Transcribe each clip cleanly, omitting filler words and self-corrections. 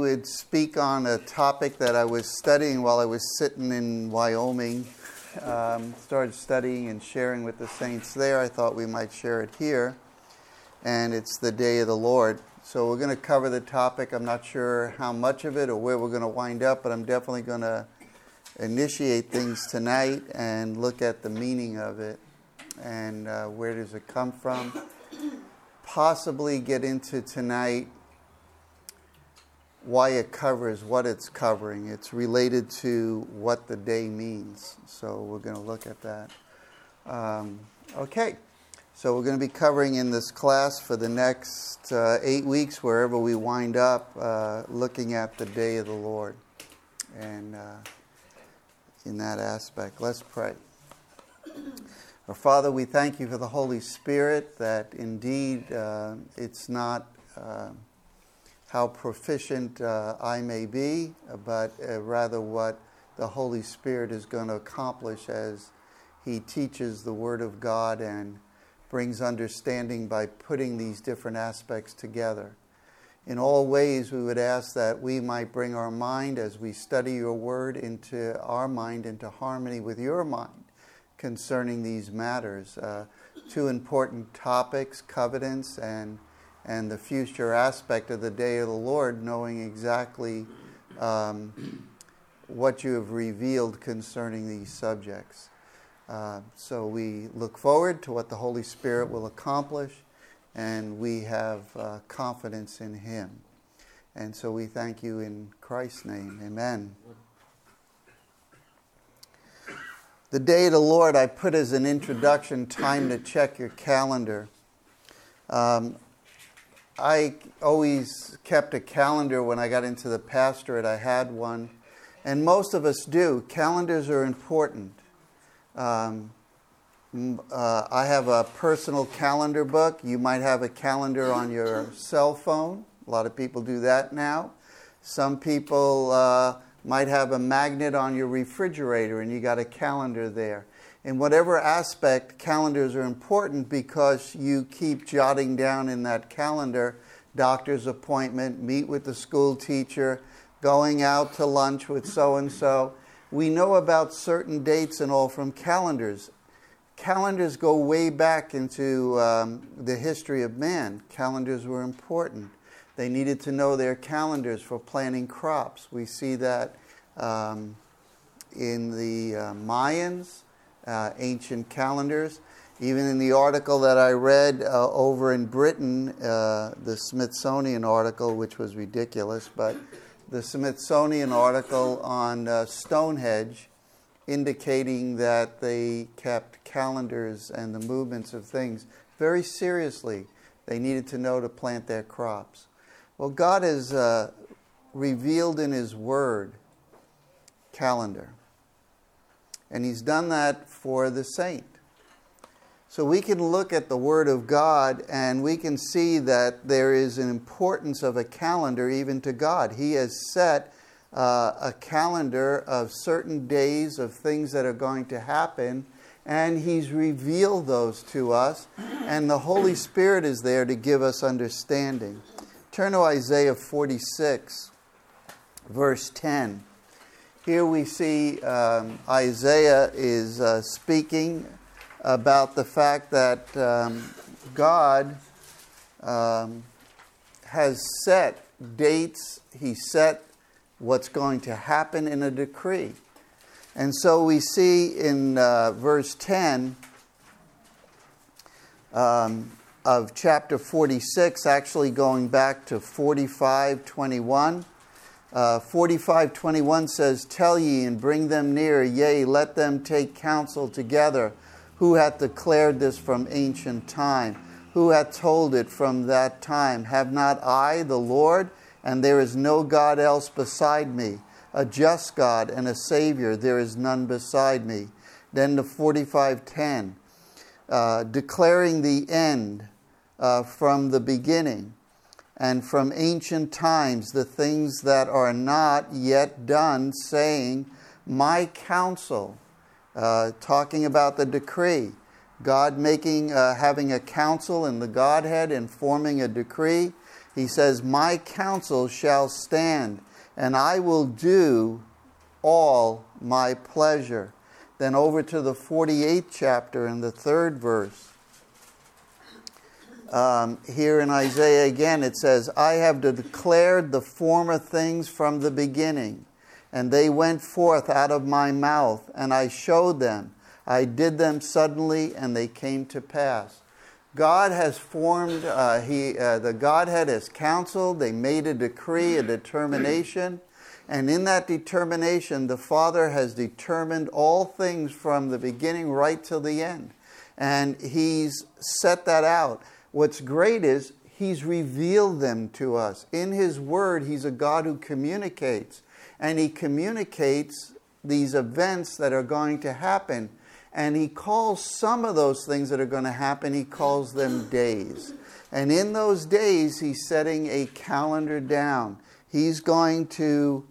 would speak on a topic that I was studying while I was sitting in Wyoming. Started studying and sharing with the saints there. I thought we might share it here. And it's the Day of the Lord. So we're going to cover the topic. I'm not sure how much of it or where we're going to wind up, but I'm definitely going to initiate things tonight and look at the meaning of it and where does it come from. Possibly get into tonight why it covers what it's covering. It's related to what the day means. So we're going to look at that. Okay. So we're going to be covering in this class for the next 8 weeks, wherever we wind up, looking at the Day of the Lord. And in that aspect, let's pray. Our Father, we thank you for the Holy Spirit, that indeed it's not how proficient I may be, but rather what the Holy Spirit is going to accomplish as He teaches the Word of God and brings understanding by putting these different aspects together. In all ways, we would ask that we might bring our mind, as we study your Word, into our mind, into harmony with your mind concerning these matters. Two important topics, covenants and the future aspect of the Day of the Lord, knowing exactly what you have revealed concerning these subjects. So we look forward to what the Holy Spirit will accomplish, and we have confidence in Him. And so we thank you in Christ's name. Amen. The Day of the Lord, I put as an introduction, time to check your calendar. I always kept a calendar when I got into the pastorate. I had one, and most of us do. Calendars are important. I have a personal calendar book. You might have a calendar on your cell phone. A lot of people do that now. Some people might have a magnet on your refrigerator and you got a calendar there. In whatever aspect, calendars are important because you keep jotting down in that calendar doctor's appointment, meet with the school teacher, going out to lunch with so-and-so. We know about certain dates and all from calendars. Calendars go way back into the history of man. Calendars were important. They needed to know their calendars for planting crops. We see that in the Mayans, ancient calendars. Even in the article that I read over in Britain, the Smithsonian article, which was ridiculous, but the Smithsonian article on Stonehenge indicating that they kept calendars and the movements of things very seriously. They needed to know to plant their crops. Well, God has revealed in His Word calendar. And He's done that for the saint. So we can look at the Word of God and we can see that there is an importance of a calendar even to God. He has set a calendar of certain days of things that are going to happen, and He's revealed those to us, and the Holy Spirit is there to give us understanding. Turn to Isaiah 46, verse 10. Here we see Isaiah is speaking about the fact that God has set dates. He set what's going to happen in a decree. And so we see in verse 10 of chapter 46, actually going back to 45:21. 45:21 says, "Tell ye and bring them near, yea, let them take counsel together. Who hath declared this from ancient time? Who hath told it from that time? Have not I, the Lord? And there is no God else beside me. A just God and a Savior, there is none beside me." Then to 45:10, declaring the end from the beginning, and from ancient times the things that are not yet done, saying, "My counsel," talking about the decree. God having a council in the Godhead and forming a decree. He says, my counsel shall stand, and I will do all my pleasure. Then over to the 48th chapter and the 3rd verse. Here in Isaiah again it says, I have declared the former things from the beginning, and they went forth out of my mouth, and I showed them. I did them suddenly, and they came to pass. God has formed, the Godhead has counseled, they made a decree, a determination, and in that determination the Father has determined all things from the beginning right till the end. And He's set that out. What's great is He's revealed them to us. In His Word, He's a God who communicates. And He communicates these events that are going to happen. And He calls some of those things that are going to happen, He calls them days. And in those days, He's setting a calendar down. He's going to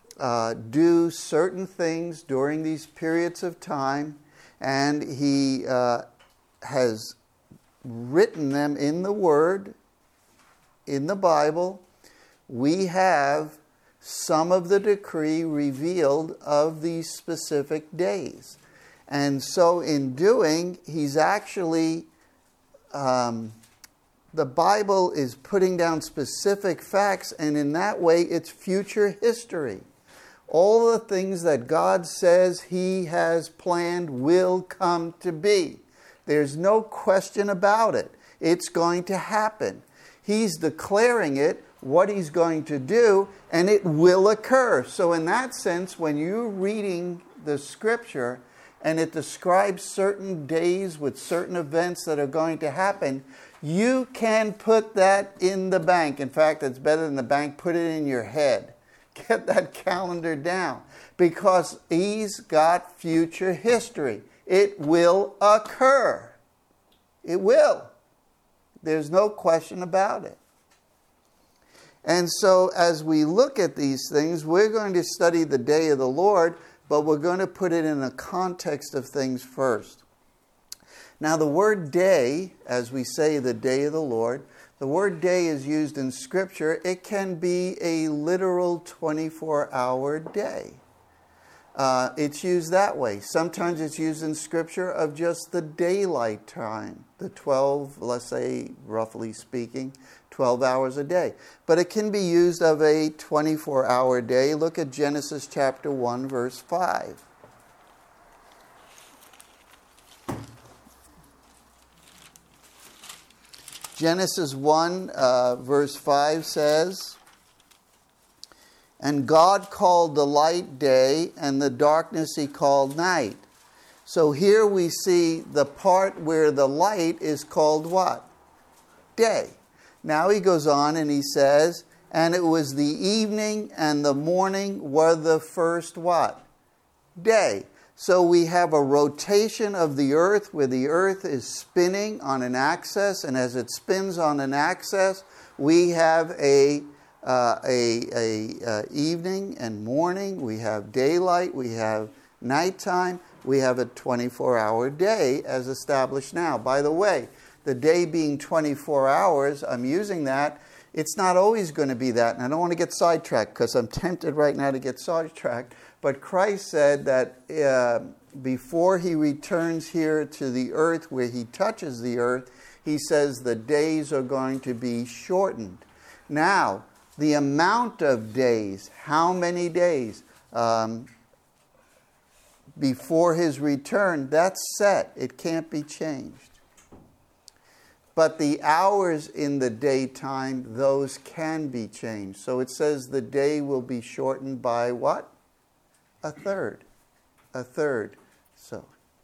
do certain things during these periods of time. And He has written them in the Word, in the Bible. We have some of the decree revealed of these specific days. And so in doing, He's actually, the Bible is putting down specific facts, and in that way it's future history. All the things that God says He has planned will come to be. There's no question about it. It's going to happen. He's declaring it, what He's going to do, and it will occur. So in that sense, when you're reading the Scripture and it describes certain days with certain events that are going to happen, you can put that in the bank. In fact, it's better than the bank. Put it in your head. Get that calendar down. Because He's got future history. It will occur. It will. There's no question about it. And so as we look at these things, we're going to study the day of the Lord, but we're going to put it in a context of things first. Now the word day, as we say the day of the Lord, the word day is used in Scripture. It can be a literal 24-hour day. It's used that way. Sometimes it's used in Scripture of just the daylight time, the 12, let's say, roughly speaking, 12 hours a day. But it can be used of a 24-hour day. Look at Genesis chapter 1, verse 5. Genesis 1, verse 5 says, and God called the light day, and the darkness He called night. So here we see the part where the light is called what? Day. Now he goes on and he says, and it was the evening and the morning were the first what? Day. So we have a rotation of the earth where the earth is spinning on an axis, and as it spins on an axis, we have a evening and morning, we have daylight, we have nighttime, we have a 24-hour day as established now. By the way, the day being 24 hours, I'm using that. It's not always going to be that, and I don't want to get sidetracked because I'm tempted right now to get sidetracked. But Christ said that before He returns here to the earth where He touches the earth, He says the days are going to be shortened. Now, the amount of days, how many days before His return, that's set. It can't be changed. But the hours in the daytime, those can be changed. So it says the day will be shortened by what? A third. A third. So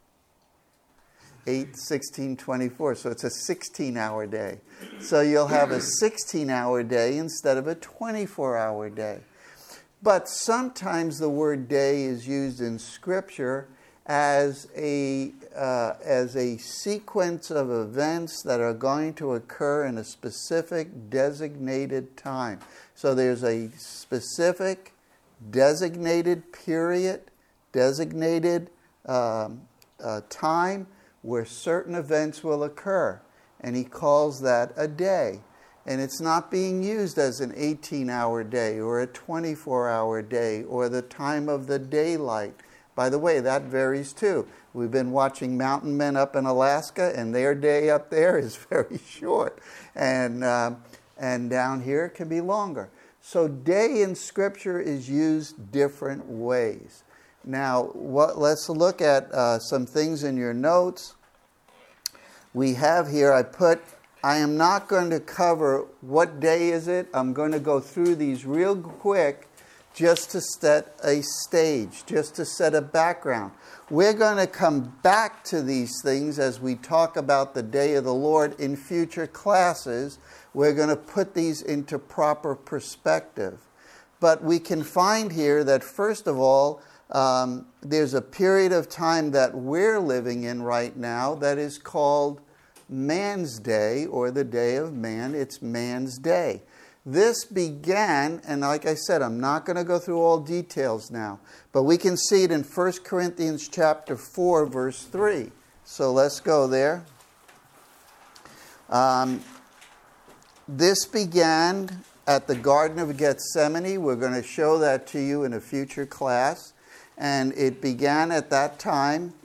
8, 16, 24. So it's a 16-hour day. So you'll have a 16-hour day instead of a 24-hour day. But sometimes the word day is used in Scripture as a sequence of events that are going to occur in a specific designated time. So there's a specific designated period, designated time where certain events will occur. And He calls that a day. And it's not being used as an 18-hour day or a 24-hour day or the time of the daylight. By the way, that varies too. We've been watching mountain men up in Alaska, and their day up there is very short. And down here it can be longer. So day in Scripture is used different ways. Now, let's look at some things in your notes. We have here, I am not going to cover what day is it. I'm going to go through these real quick just to set a stage, just to set a background. We're going to come back to these things as we talk about the day of the Lord in future classes. We're going to put these into proper perspective. But we can find here that, first of all, there's a period of time that we're living in right now that is called Man's Day, or the Day of Man. It's Man's Day. This began, and like I said, I'm not going to go through all details now, but we can see it in 1 Corinthians chapter 4, verse 3. So let's go there. This began at the Garden of Gethsemane. We're going to show that to you in a future class. And it began at that time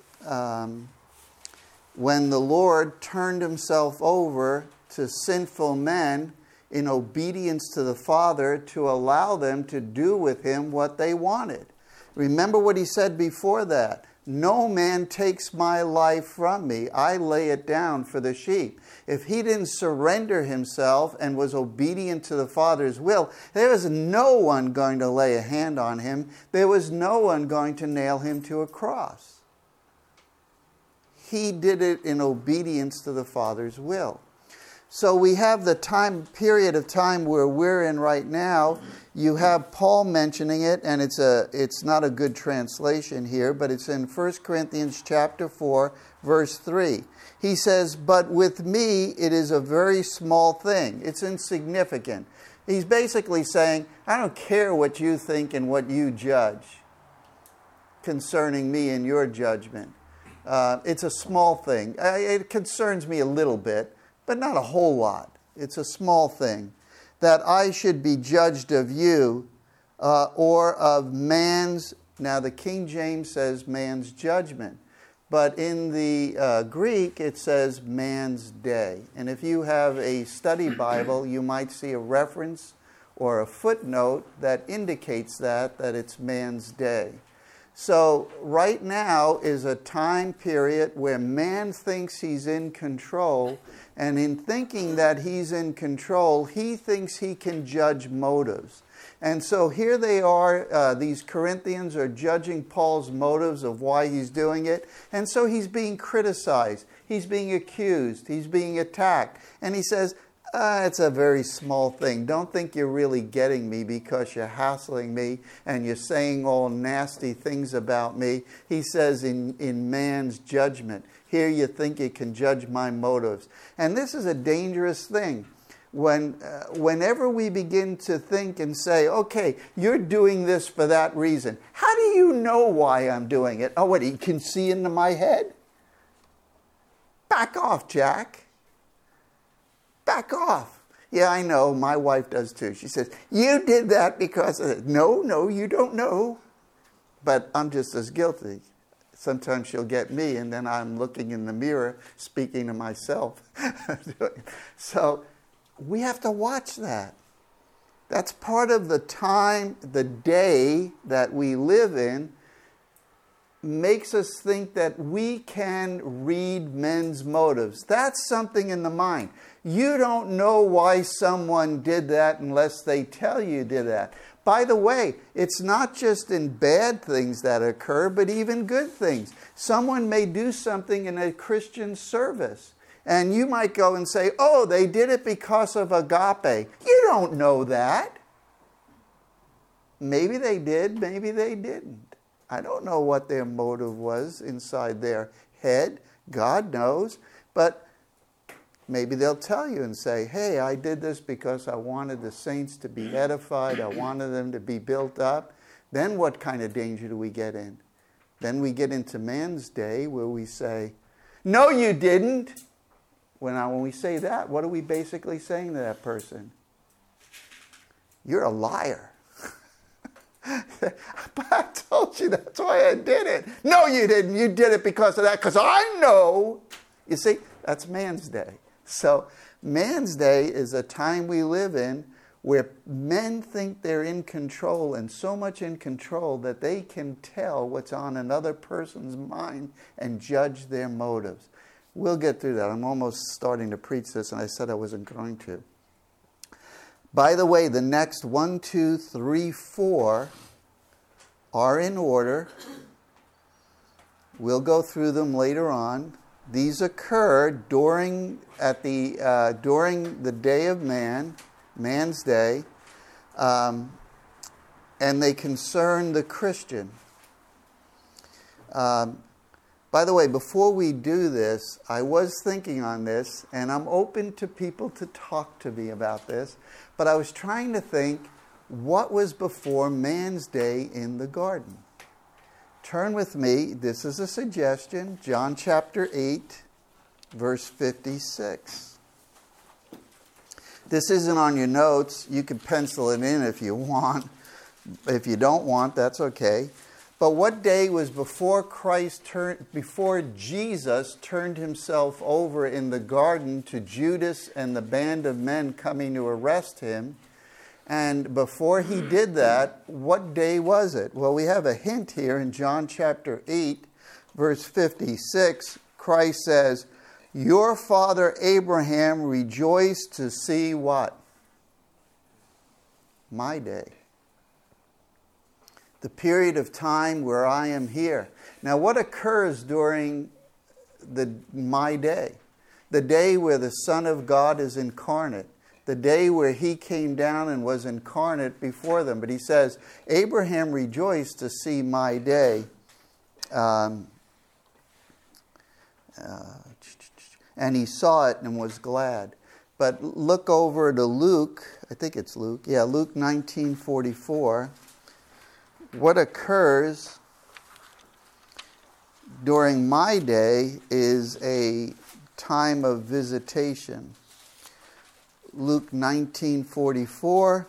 when the Lord turned himself over to sinful men in obedience to the Father to allow them to do with him what they wanted. Remember what he said before that. No man takes my life from me. I lay it down for the sheep. If he didn't surrender himself and was obedient to the Father's will, there was no one going to lay a hand on him. There was no one going to nail him to a cross. He did it in obedience to the Father's will. So we have the period of time where we're in right now. You have Paul mentioning it, and it's not a good translation here, but it's in 1 Corinthians chapter 4, verse 3. He says, "But with me it is a very small thing." It's insignificant. He's basically saying, I don't care what you think and what you judge concerning me and your judgment. It's a small thing. It concerns me a little bit, but not a whole lot. It's a small thing. That I should be judged of you or of man's, now the King James says man's judgment, but in the Greek it says man's day. And if you have a study Bible, you might see a reference or a footnote that indicates that it's man's day. So right now is a time period where man thinks he's in control, and in thinking that he's in control, he thinks he can judge motives. And so here they are, these Corinthians are judging Paul's motives of why he's doing it, and so he's being criticized, he's being accused, he's being attacked, and he says, it's a very small thing. Don't think you're really getting me because you're hassling me and you're saying all nasty things about me. He says in man's judgment. Here you think you can judge my motives. And this is a dangerous thing. Whenever we begin to think and say, okay, you're doing this for that reason. How do you know why I'm doing it? Oh, what, you can see into my head? Back off, Jack. Back off. Yeah, I know. My wife does too. She says, you did that because of it. No, you don't know. But I'm just as guilty. Sometimes she'll get me, and then I'm looking in the mirror, speaking to myself. So we have to watch that. That's part of the time, the day that we live in, makes us think that we can read men's motives. That's something in the mind. You don't know why someone did that unless they tell you did that. By the way, it's not just in bad things that occur, but even good things. Someone may do something in a Christian service, and you might go and say, oh, they did it because of agape. You don't know that. Maybe they did, maybe they didn't. I don't know what their motive was inside their head. God knows. But maybe they'll tell you and say, hey, I did this because I wanted the saints to be edified. I wanted them to be built up. Then what kind of danger do we get in? Then we get into man's day where we say, no, you didn't. When we say that, what are we basically saying to that person? You're a liar. But I told you that's why I did it. No, you didn't. You did it because of that, because I know. You see, that's Man's Day. So Man's Day is a time we live in where men think they're in control, and so much in control that they can tell what's on another person's mind and judge their motives. We'll get through that. I'm almost starting to preach this, and I said I wasn't going to. By the way, the next 1, 2, 3, 4 are in order. We'll go through them later on. These occur during the day of Man's Day, and they concern the Christian. By the way, before we do this, I was thinking on this, and I'm open to people to talk to me about this, but I was trying to think, what was before Man's Day in the garden? Turn with me, this is a suggestion, John chapter 8, verse 56. This isn't on your notes. You can pencil it in if you want. If you don't want, that's okay. But what day was before Jesus turned himself over in the garden to Judas and the band of men coming to arrest him? And before he did that, what day was it? Well, we have a hint here in John chapter 8, verse 56. Christ says, "Your father Abraham rejoiced to see" what? My day. The period of time where I am here. Now, what occurs during my day? The day where the Son of God is incarnate. The day where he came down and was incarnate before them. But he says, Abraham rejoiced to see my day. And he saw it and was glad. But look over to Luke. I think it's Luke. Yeah, Luke 19:44. What occurs during my day is a time of visitation. Luke 19:44.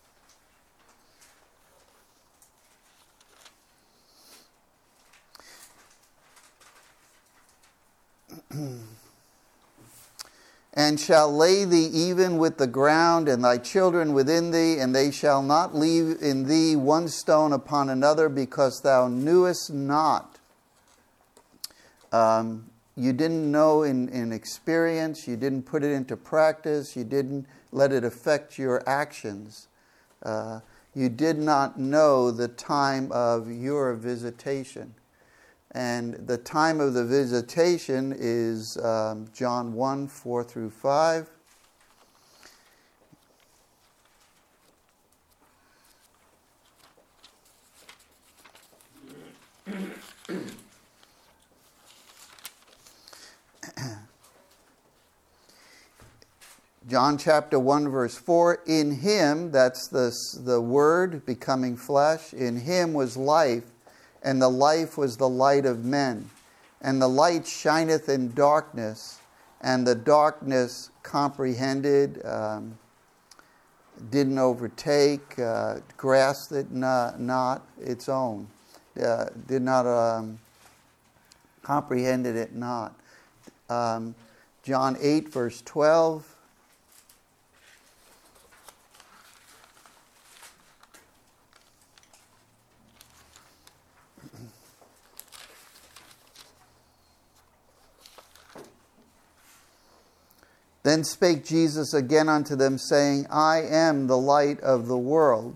And shall lay thee even with the ground, and thy children within thee, and they shall not leave in thee one stone upon another, because thou knewest not. You didn't know in experience, you didn't put it into practice, you didn't let it affect your actions. You did not know the time of your visitation. And the time of the visitation is John 1, 4 through 5. John chapter 1, verse 4, in him, that's the Word becoming flesh, in him was life, and the life was the light of men. And the light shineth in darkness, and the darkness comprehended, didn't overtake, grasped it not its own, did not comprehended it not. John 8, verse 12. Then spake Jesus again unto them, saying, I am the light of the world.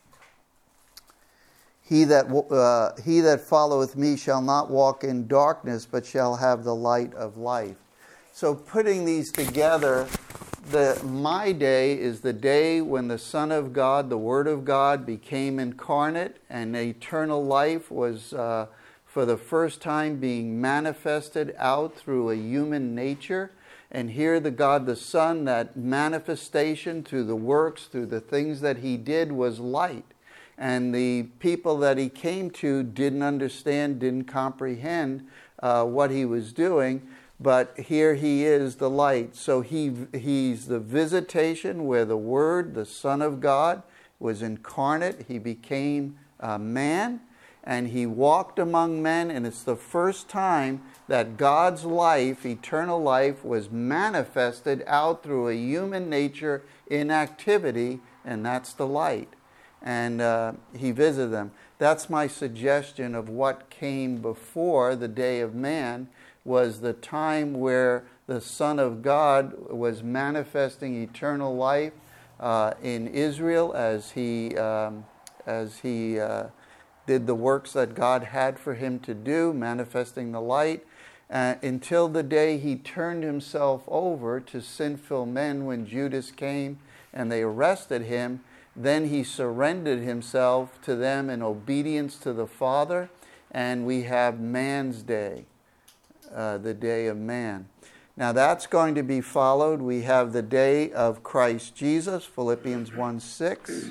He that followeth me shall not walk in darkness, but shall have the light of life. So putting these together, my day is the day when the Son of God, the Word of God, became incarnate, and eternal life was for the first time being manifested out through a human nature. And here the God the Son, that manifestation through the works, through the things that he did, was light. And the people that he came to didn't understand, didn't comprehend what he was doing. but here he is the light. So he's the visitation where the Word, the Son of God, was incarnate. He became a man, and he walked among men, and it's the first time that God's life, eternal life, was manifested out through a human nature in activity, and that's the light. And he visited them. That's my suggestion of what came before the day of man, was the time where the Son of God was manifesting eternal life in Israel as he did the works that God had for him to do, manifesting the light, until the day he turned himself over to sinful men when Judas came and they arrested him. Then he surrendered himself to them in obedience to the Father, and we have man's day, the day of man. Now that's going to be followed. We have the day of Christ Jesus, Philippians 1:6.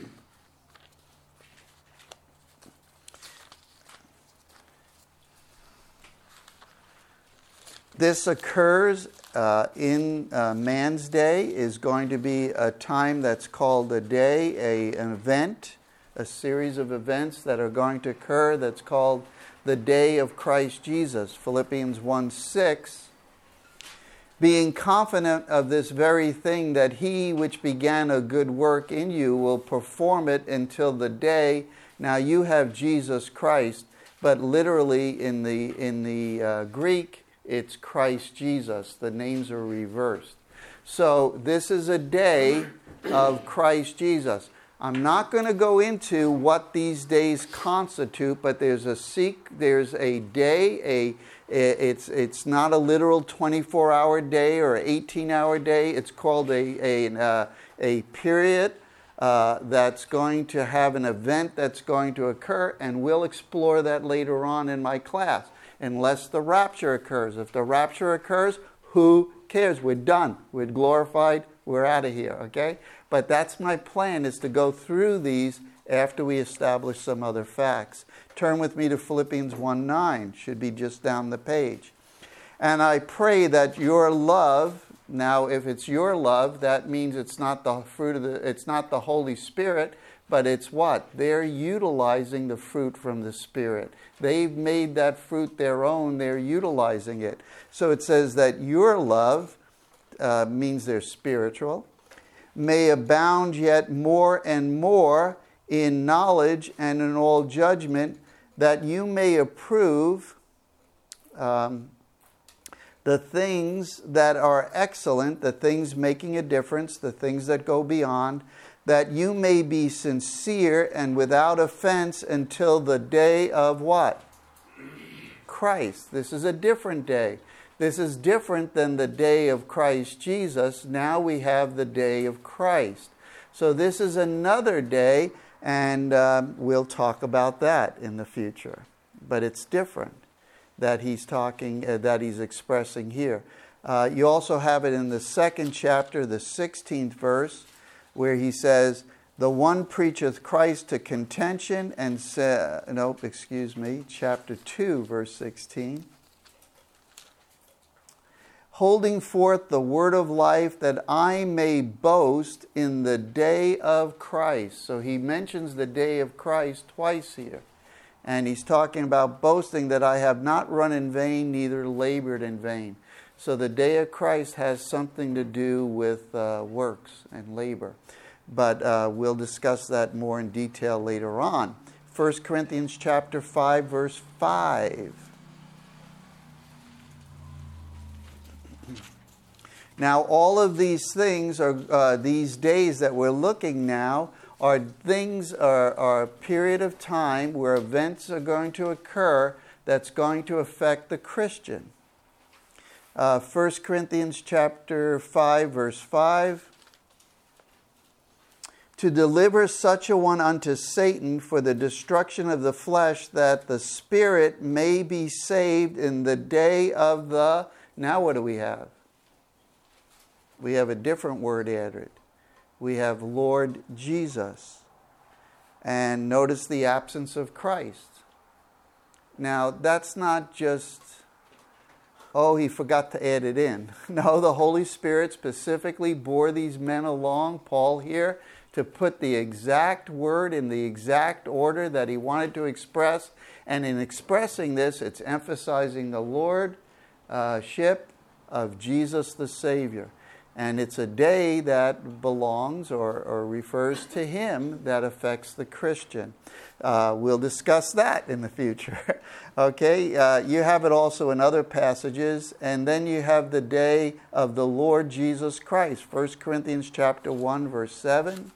This occurs in man's day, is going to be a time that's called a day, an event, a series of events that are going to occur that's called the day of Christ Jesus. Philippians 1:6, being confident of this very thing, that he which began a good work in you will perform it until the day. Now you have Jesus Christ, but literally in the Greek, it's Christ Jesus. The names are reversed. So this is a day of Christ Jesus. I'm not going to go into what these days constitute, but there's a day, it's not a literal 24-hour day or 18-hour day. It's called a period that's going to have an event that's going to occur, and we'll explore that later on in my class. Unless the rapture occurs. If the rapture occurs, who cares? We're done. We're glorified. We're out of here, okay? But that's my plan, is to go through these after we establish some other facts. Turn with me to Philippians 1:9. Should be just down the page. And I pray that your love, now if it's your love, that means it's not the fruit of it's not the Holy Spirit, but it's what? They're utilizing the fruit from the Spirit. They've made that fruit their own. They're utilizing it. So it says that your love, means they're spiritual, may abound yet more and more in knowledge and in all judgment, that you may approve the things that are excellent, the things making a difference, the things that go beyond, that you may be sincere and without offense until the day of what? Christ. This is a different day. This is different than the day of Christ Jesus. Now we have the day of Christ. So this is another day, and we'll talk about that in the future. But it's different that he's talking, that he's expressing here. You also have it in the 2nd chapter, the 16th verse, where he says, the one preacheth Christ to contention, and chapter 2, verse 16. Holding forth the word of life, that I may boast in the day of Christ. So he mentions the day of Christ twice here. And he's talking about boasting, that I have not run in vain, neither labored in vain. So the day of Christ has something to do with works and labor. But we'll discuss that more in detail later on. 1 Corinthians chapter 5, verse 5. Now, all of these things are these days that we're looking now are things, are a period of time where events are going to occur that's going to affect the Christian. 1 Corinthians chapter 5, verse 5. To deliver such a one unto Satan for the destruction of the flesh, that the spirit may be saved in the day of the... Now what do we have? We have a different word added. We have Lord Jesus. And notice the absence of Christ. Now that's not just oh, he forgot to add it in. No, the Holy Spirit specifically bore these men along, Paul here, to put the exact word in the exact order that he wanted to express. And in expressing this, it's emphasizing the Lordship of Jesus the Savior. And it's a day that belongs or refers to Him that affects the Christian. We'll discuss that in the future. Okay, you have it also in other passages. And then you have the day of the Lord Jesus Christ. 1 Corinthians chapter 1, verse 7.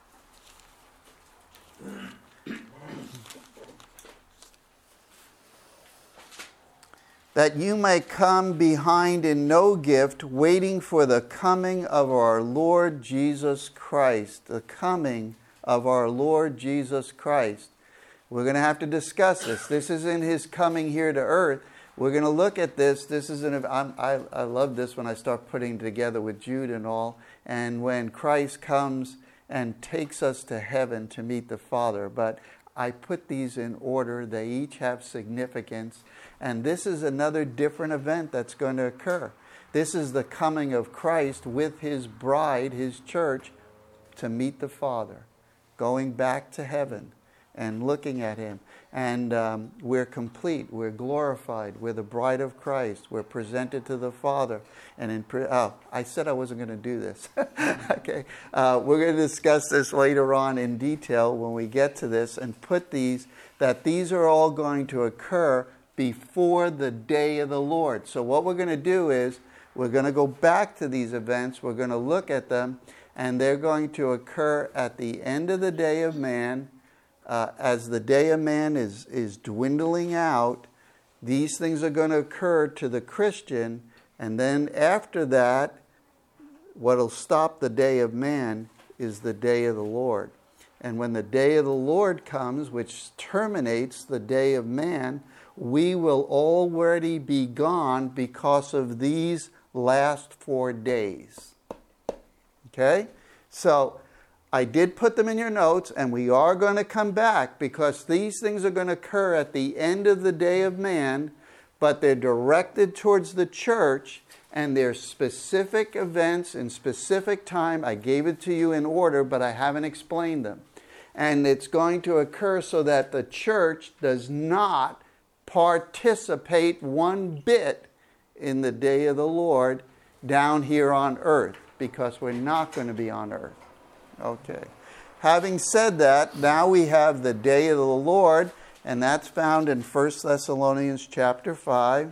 That you may come behind in no gift, waiting for the coming of our Lord Jesus Christ. The coming of our Lord Jesus Christ. We're going to have to discuss this. This isn't His coming here to earth. We're going to look at this. This is I love this when I start putting it together with Jude and all. And when Christ comes and takes us to heaven to meet the Father. But I put these in order. They each have significance. And this is another different event that's going to occur. This is the coming of Christ with His bride, His church, to meet the Father, going back to heaven and looking at Him. And we're complete. We're glorified. We're the bride of Christ. We're presented to the Father. And I said I wasn't going to do this. Okay. We're going to discuss this later on in detail when we get to this and put these are all going to occur before the day of the Lord. So what we're going to do is we're going to go back to these events. We're going to look at them, and they're going to occur at the end of the day of man. As the day of man is dwindling out, these things are going to occur to the Christian, and then after that, what will stop the day of man is the day of the Lord. And when the day of the Lord comes, which terminates the day of man, we will already be gone because of these last 4 days. Okay? So I did put them in your notes, and we are going to come back because these things are going to occur at the end of the day of man, but they're directed towards the church, and they're specific events in specific time. I gave it to you in order, but I haven't explained them. And it's going to occur so that the church does not participate one bit in the day of the Lord down here on earth, because we're not going to be on earth. Okay. Having said that, now we have the day of the Lord, and that's found in 1 Thessalonians chapter 5.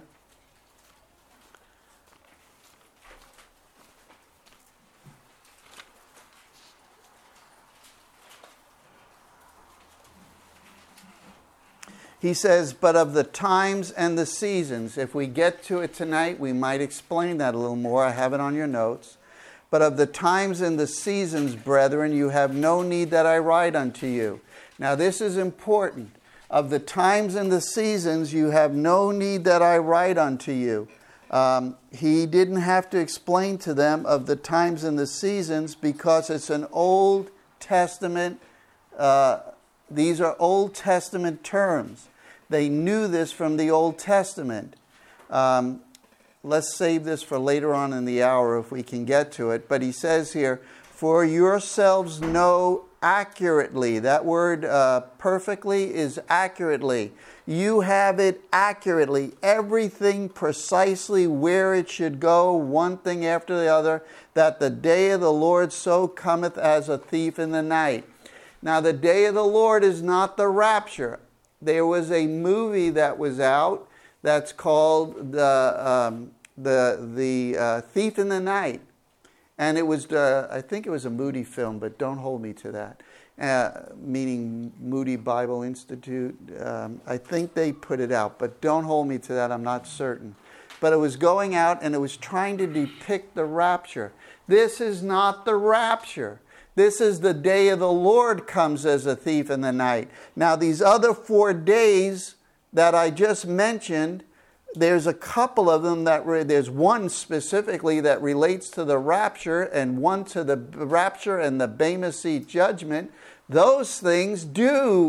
He says, but of the times and the seasons. If we get to it tonight, we might explain that a little more. I have it on your notes. But of the times and the seasons, brethren, you have no need that I write unto you. Now this is important. Of the times and the seasons, you have no need that I write unto you. He didn't have to explain to them of the times and the seasons because it's an Old Testament. These are Old Testament terms. They knew this from the Old Testament. Let's save this for later on in the hour if we can get to it. But he says here, for yourselves know accurately. That word perfectly is accurately. You have it accurately. Everything precisely where it should go, one thing after the other, that the day of the Lord so cometh as a thief in the night. Now the day of the Lord is not the rapture. There was a movie that was out that's called the Thief in the Night, and it was I think it was a Moody film, but don't hold me to that. Meaning Moody Bible Institute. I think they put it out, but don't hold me to that. I'm not certain. But it was going out and it was trying to depict the rapture. This is not the rapture. This is the day of the Lord comes as a thief in the night. Now these other 4 days that I just mentioned, there's a couple of them there's one specifically that relates to the rapture and one to the rapture and the Bema Seat judgment. Those things do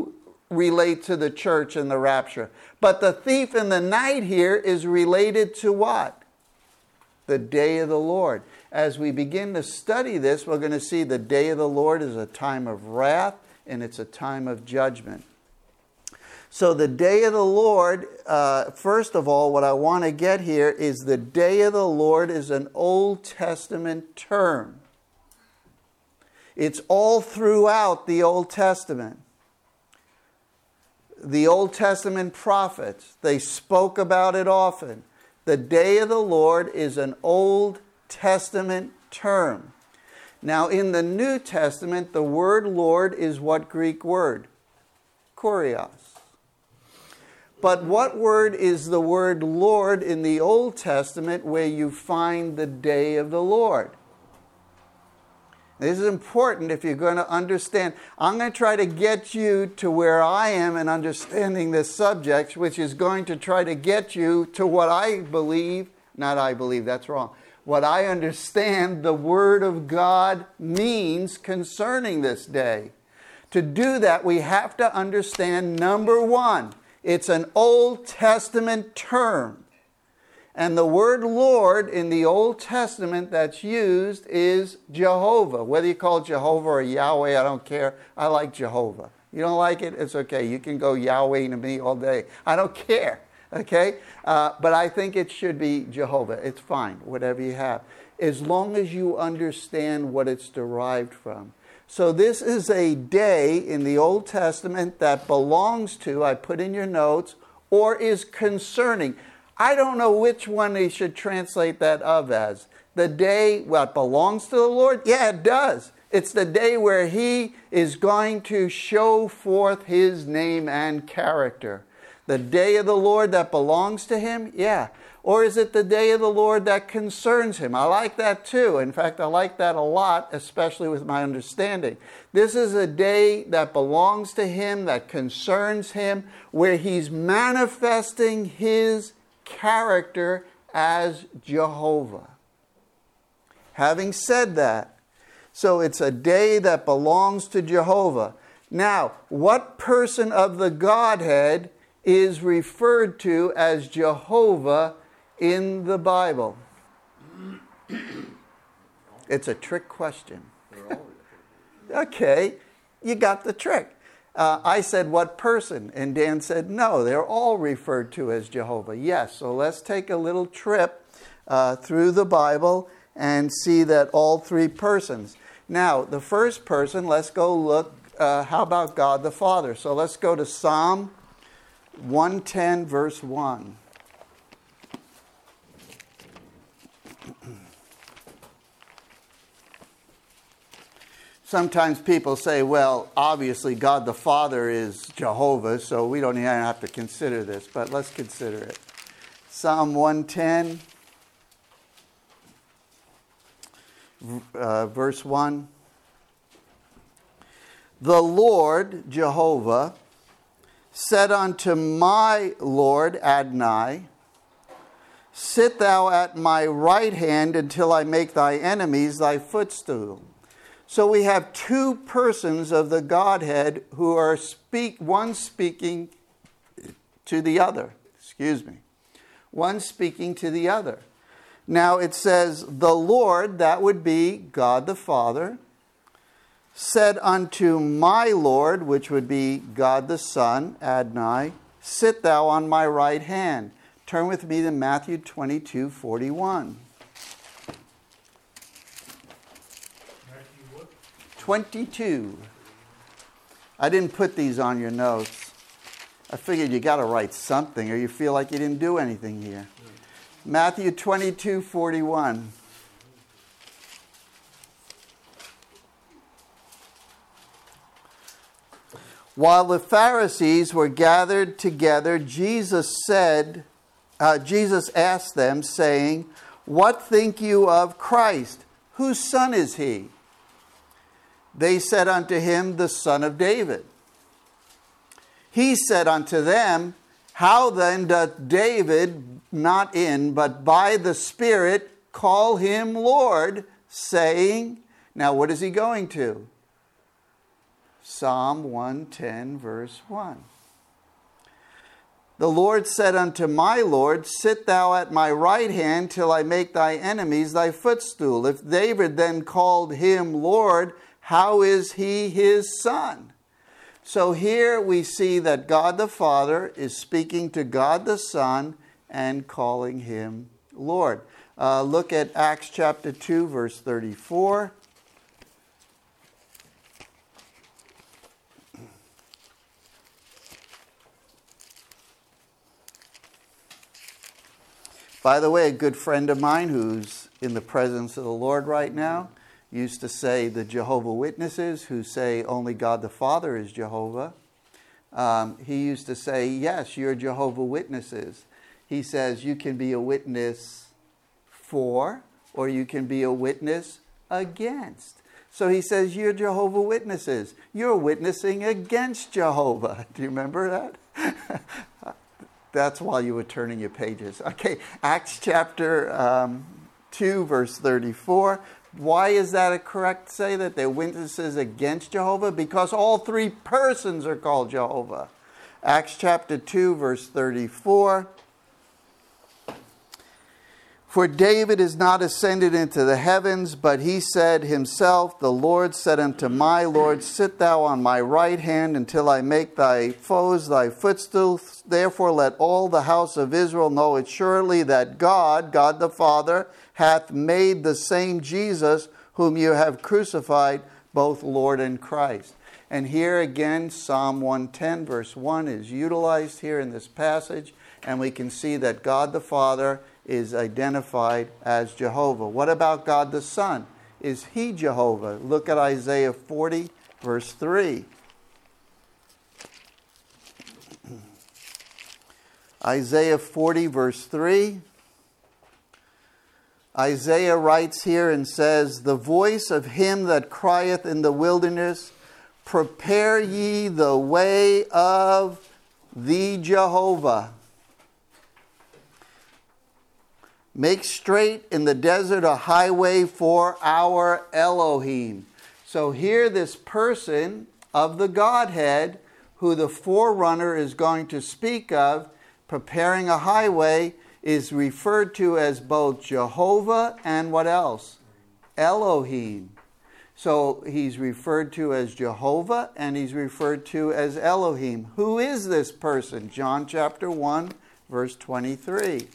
relate to the church and the rapture. But the thief in the night here is related to what? The day of the Lord. As we begin to study this, we're going to see the day of the Lord is a time of wrath and it's a time of judgment. So the day of the Lord, first of all, what I want to get here is the day of the Lord is an Old Testament term. It's all throughout the Old Testament. The Old Testament prophets, they spoke about it often. The day of the Lord is an Old Testament term. Now in the New Testament, the word Lord is what Greek word? Kurios. But what word is the word Lord in the Old Testament where you find the day of the Lord? This is important if you're going to understand. I'm going to try to get you to where I am in understanding this subject, which is going to try to get you to what I believe, that's wrong. What I understand the Word of God means concerning this day. To do that, we have to understand, number one, it's an Old Testament term. And the word Lord in the Old Testament that's used is Jehovah. Whether you call it Jehovah or Yahweh, I don't care. I like Jehovah. You don't like it? It's okay. You can go Yahweh to me all day. I don't care. Okay? But I think it should be Jehovah. It's fine, whatever you have. As long as you understand what it's derived from. So this is a day in the Old Testament that belongs to, I put in your notes, or is concerning. I don't know which one they should translate that of as. The day, what belongs to the Lord? Yeah, it does. It's the day where He is going to show forth His name and character. The day of the Lord that belongs to Him? Yeah. Or is it the day of the Lord that concerns Him? I like that too. In fact, I like that a lot, especially with my understanding. This is a day that belongs to Him, that concerns Him, where He's manifesting His character as Jehovah. Having said that, so it's a day that belongs to Jehovah. Now, what person of the Godhead is referred to as Jehovah in the Bible? It's a trick question. Okay, you got the trick. I said, what person? And Dan said, no, they're all referred to as Jehovah. Yes, so let's take a little trip through the Bible and see that all three persons. Now, the first person, let's go look, how about God the Father? So let's go to Psalm 110, verse 1. Sometimes people say, well, obviously God the Father is Jehovah, so we don't even have to consider this, but let's consider it. Psalm 110, verse 1. The Lord, Jehovah, said unto my Lord Adonai, sit thou at my right hand until I make thy enemies thy footstool. So we have two persons of the Godhead who are one speaking to the other. One speaking to the other. Now it says, the Lord, that would be God the Father, said unto my Lord, which would be God the Son, Adonai, sit thou on my right hand. Turn with me to Matthew 22:41. 22. I didn't put these on your notes. I figured you got to write something or you feel like you didn't do anything here. Matthew 22:41. While the Pharisees were gathered together, Jesus asked them, saying, what think you of Christ? Whose son is he? They said unto him, the son of David. He said unto them, how then doth David, not in, but by the Spirit, call him Lord, saying, now what is he going to? Psalm 110, verse 1. The Lord said unto my Lord, sit thou at my right hand till I make thy enemies thy footstool. If David then called him Lord, how is he his son? So here we see that God the Father is speaking to God the Son and calling him Lord. Look at Acts chapter 2, verse 34. By the way, a good friend of mine who's in the presence of the Lord right now used to say the Jehovah Witnesses who say only God the Father is Jehovah. He used to say, yes, you're Jehovah Witnesses. He says you can be a witness for or you can be a witness against. So he says you're Jehovah Witnesses. You're witnessing against Jehovah. Do you remember that? That's while you were turning your pages. Okay, Acts chapter 2, verse 34. Why is that a correct say that they're witnesses against Jehovah? Because all three persons are called Jehovah. Acts chapter 2, verse 34. For David is not ascended into the heavens, but he said himself, the Lord said unto my Lord, sit thou on my right hand until I make thy foes thy footstool. Therefore let all the house of Israel know it surely that God the Father, hath made the same Jesus whom you have crucified, both Lord and Christ. And here again, Psalm 110, verse 1 is utilized here in this passage, and we can see that God the Father is identified as Jehovah. What about God the Son? Is he Jehovah? Look at Isaiah 40, verse 3. Isaiah 40, verse 3. Isaiah writes here and says, the voice of him that crieth in the wilderness, prepare ye the way of the Jehovah. Make straight in the desert a highway for our Elohim. So here this person of the Godhead, who the forerunner is going to speak of, preparing a highway, is referred to as both Jehovah and what else? Elohim. So he's referred to as Jehovah and he's referred to as Elohim. Who is this person? John chapter 1, verse 23.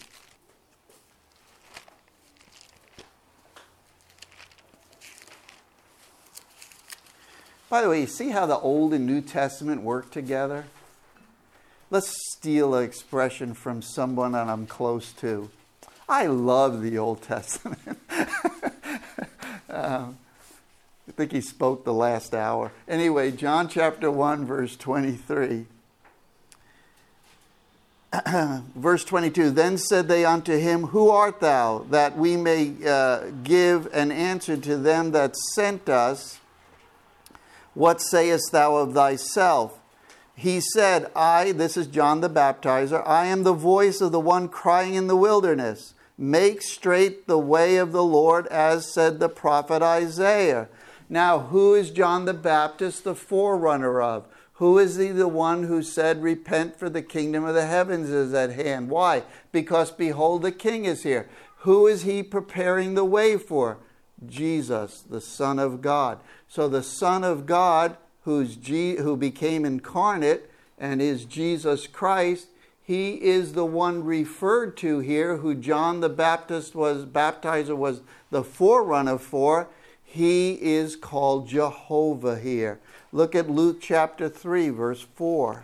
By the way, you see how the Old and New Testament work together? Let's steal an expression from someone that I'm close to. I love the Old Testament. I think he spoke the last hour. Anyway, John chapter 1, verse 23. Verse 22, then said they unto him, who art thou, that we may give an answer to them that sent us? What sayest thou of thyself? He said, this is John the Baptizer, I am the voice of the one crying in the wilderness. Make straight the way of the Lord, as said the prophet Isaiah. Now, who is John the Baptist the forerunner of? Who is he the one who said, repent, for the kingdom of the heavens is at hand? Why? Because behold, the king is here. Who is he preparing the way for? Jesus, the Son of God. So the Son of God, who became incarnate and is Jesus Christ, he is the one referred to here, who John the Baptizer was the forerunner for. He is called Jehovah here. Look at Luke chapter 3, verse 4.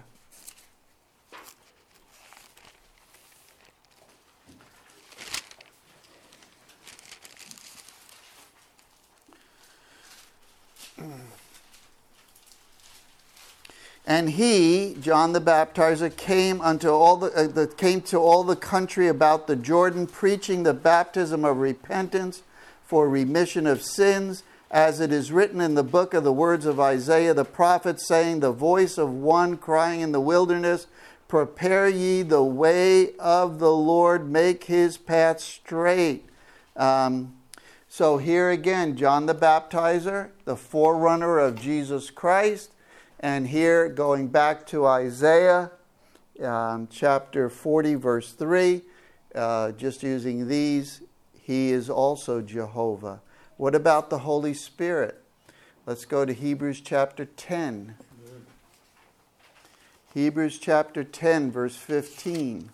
And he, John the Baptizer, came to all the country about the Jordan, preaching the baptism of repentance for remission of sins, as it is written in the book of the words of Isaiah the prophet, saying, the voice of one crying in the wilderness, prepare ye the way of the Lord, make his path straight. So here again, John the Baptizer, the forerunner of Jesus Christ, And here, going back to Isaiah, chapter 40, verse 3, just using these, he is also Jehovah. What about the Holy Spirit? Let's go to Hebrews chapter 10. Hebrews chapter 10, verse 15.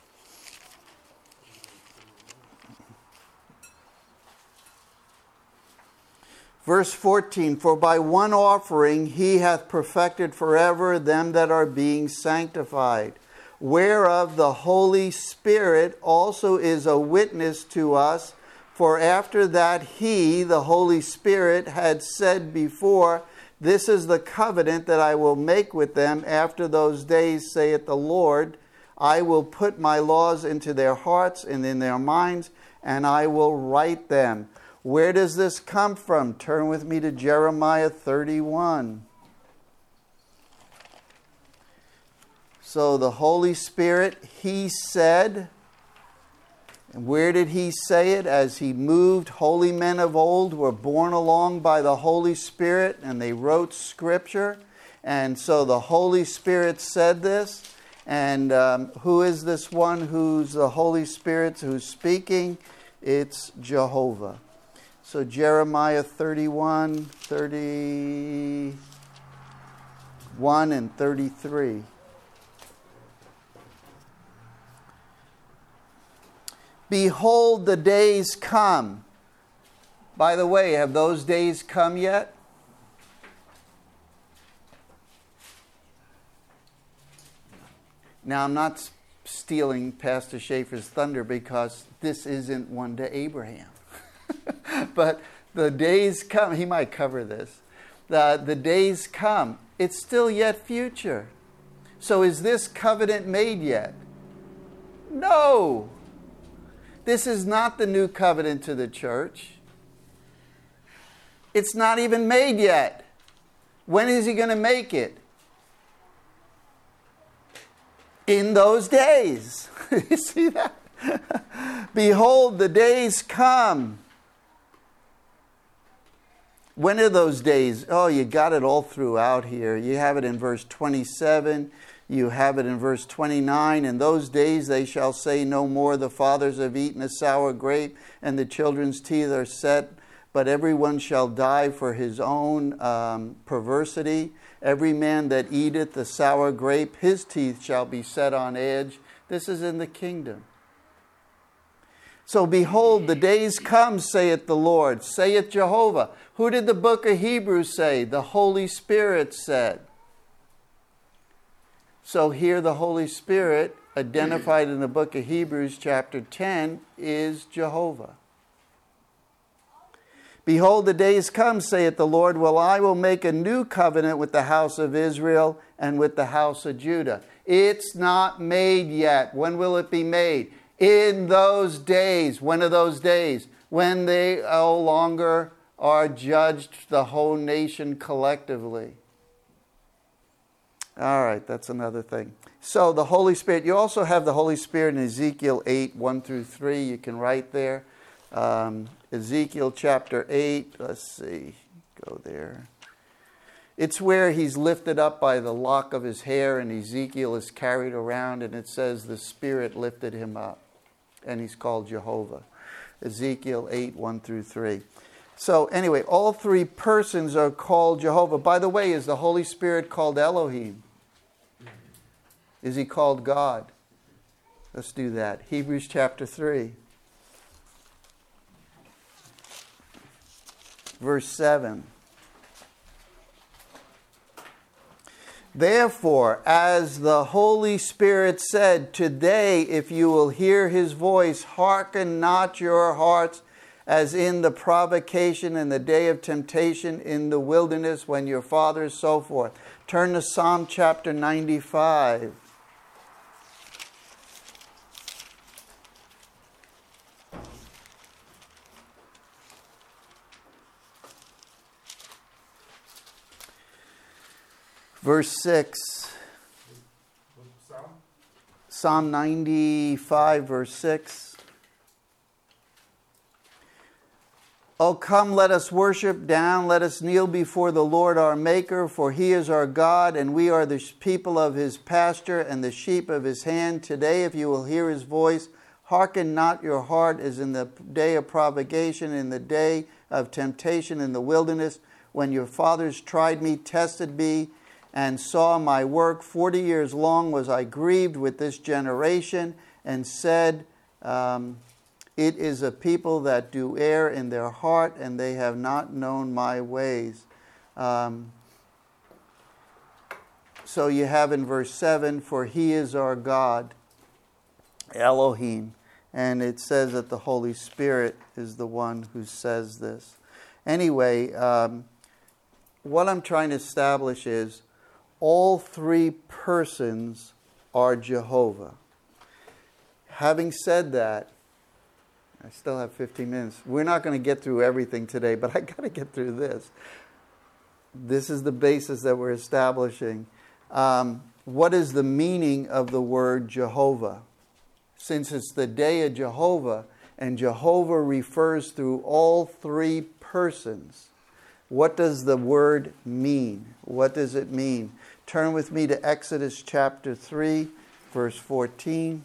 Verse 14, for by one offering he hath perfected forever them that are being sanctified, whereof the Holy Spirit also is a witness to us. For after that he, the Holy Spirit, had said before, this is the covenant that I will make with them after those days, saith the Lord. I will put my laws into their hearts and in their minds, and I will write them. Where does this come from? Turn with me to Jeremiah 31. So the Holy Spirit, he said, and where did he say it? As he moved, holy men of old were borne along by the Holy Spirit, and they wrote Scripture. And so the Holy Spirit said this. And who is this one who's the Holy Spirit who's speaking? It's Jehovah. So Jeremiah 31, 31 and 33. Behold, the days come. By the way, have those days come yet? Now, I'm not stealing Pastor Schaefer's thunder because this isn't one to Abraham. But the days come. He might cover this. The days come. It's still yet future. So is this covenant made yet? No. This is not the new covenant to the church. It's not even made yet. When is he going to make it? In those days. You see that? Behold, the days come. When are those days? Oh, you got it all throughout here. You have it in verse 27. You have it in verse 29. In those days they shall say no more, the fathers have eaten a sour grape, and the children's teeth are set. But everyone shall die for his own perversity. Every man that eateth the sour grape, his teeth shall be set on edge. This is in the kingdom. So behold, the days come, saith the Lord, saith Jehovah. Who did the book of Hebrews say? The Holy Spirit said. So here the Holy Spirit, identified in the book of Hebrews chapter 10, is Jehovah. Behold, the days come, saith the Lord, well, I will make a new covenant with the house of Israel and with the house of Judah. It's not made yet. When will it be made? In those days. When are those days? When they no longer are judged, the whole nation collectively. All right, that's another thing. So the Holy Spirit, you also have the Holy Spirit in Ezekiel 8, 1 through 3. You can write there. Ezekiel chapter 8, let's see, go there. It's where he's lifted up by the lock of his hair, and Ezekiel is carried around, and it says the Spirit lifted him up, and he's called Jehovah. Ezekiel 8, 1 through 3. So anyway, all three persons are called Jehovah. By the way, is the Holy Spirit called Elohim? Is he called God? Let's do that. Hebrews chapter 3. Verse 7. Therefore, as the Holy Spirit said, today, if you will hear his voice, hearken not your hearts as in the provocation and the day of temptation in the wilderness when your fathers, so forth. Turn to Psalm chapter 95. Verse 6. Psalm 95, verse 6. Oh, come, let us worship down. Let us kneel before the Lord our Maker, for He is our God, and we are the people of His pasture and the sheep of His hand. Today, if you will hear His voice, hearken not your heart as in the day of provocation, in the day of temptation in the wilderness, when your fathers tried me, tested me, and saw my work. 40 years long was I grieved with this generation, and said, it is a people that do err in their heart, and they have not known my ways. So you have in verse 7, for He is our God, Elohim. And it says that the Holy Spirit is the one who says this. Anyway, what I'm trying to establish is all three persons are Jehovah. Having said that, I still have 15 minutes. We're not going to get through everything today, but I got to get through this. This is the basis that we're establishing. What is the meaning of the word Jehovah? Since it's the day of Jehovah, and Jehovah refers through all three persons, what does the word mean? What does it mean? Turn with me to Exodus chapter 3, verse 14.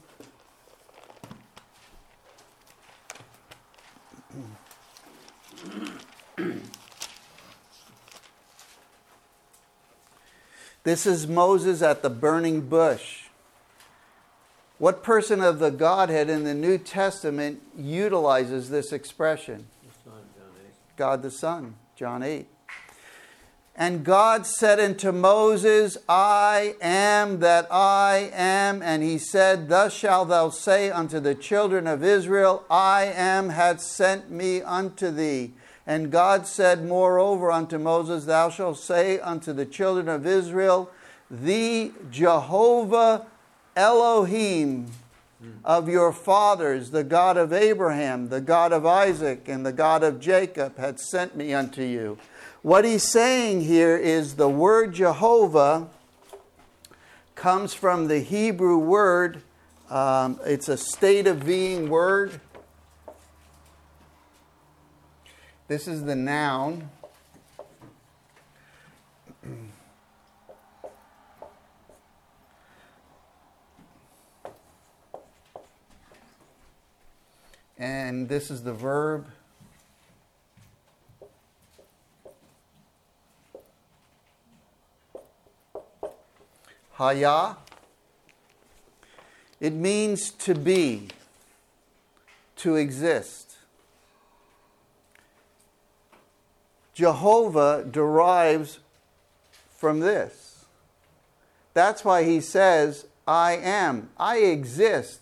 This is Moses at the burning bush. What person of the Godhead in the New Testament utilizes this expression? God the Son, John 8. And God said unto Moses, I am that I am. And He said, thus shalt thou say unto the children of Israel, I am hath sent me unto thee. And God said moreover unto Moses, thou shalt say unto the children of Israel, the Jehovah Elohim of your fathers, the God of Abraham, the God of Isaac, and the God of Jacob, had sent me unto you. What he's saying here is the word Jehovah comes from the Hebrew word. It's a state of being word. This is the noun. And this is the verb. Haya. It means to be, to exist. Jehovah derives from this. That's why he says, I am. I exist.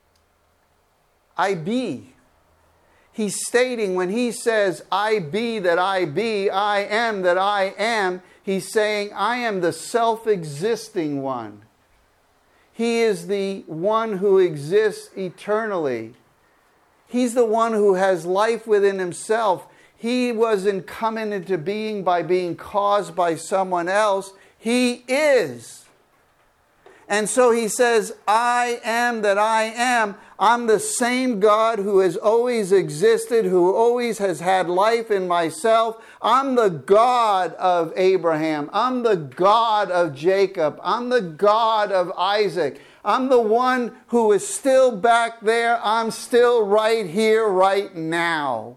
I be. He's stating when he says, I be that I be, I am that I am, he's saying, I am the self-existing one. He is the one who exists eternally. He's the one who has life within himself. He wasn't coming into being by being caused by someone else. He is. And so he says, I am that I am. I'm the same God who has always existed, who always has had life in myself. I'm the God of Abraham. I'm the God of Jacob. I'm the God of Isaac. I'm the one who is still back there. I'm still right here, right now.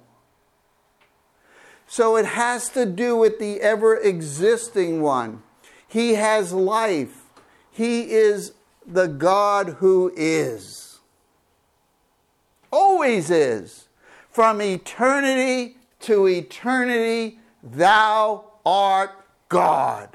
So it has to do with the ever-existing one. He has life. He is the God who is. Always is. From eternity to eternity, thou art God.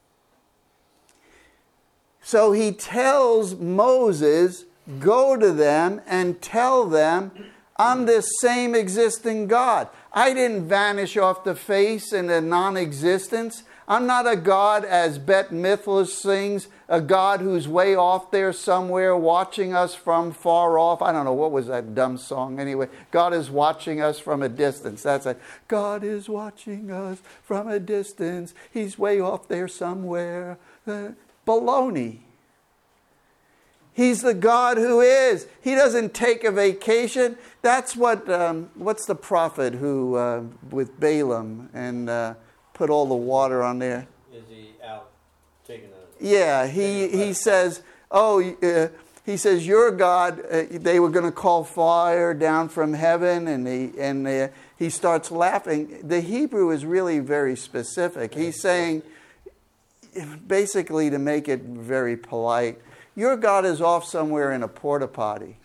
So he tells Moses, go to them and tell them, I'm this same existing God. I didn't vanish off the face into non-existence. I'm not a God, as Bette Midler sings, a God who's way off there somewhere watching us from far off. I don't know, what was that dumb song anyway? God is watching us from a distance. That's it. God is watching us from a distance. He's way off there somewhere. Baloney. He's the God who is. He doesn't take a vacation. That's what's the prophet who, with Balaam, and put all the water on there? Is he out taking a... Yeah, he says, he says, your God, they were going to call fire down from heaven, and he starts laughing. The Hebrew is really very specific. He's saying, basically to make it very polite, your God is off somewhere in a porta potty.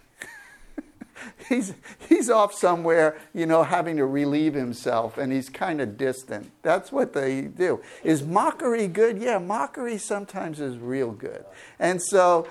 He's off somewhere, having to relieve himself, and he's kind of distant. That's what they do. Is mockery good? Yeah, mockery sometimes is real good. And so,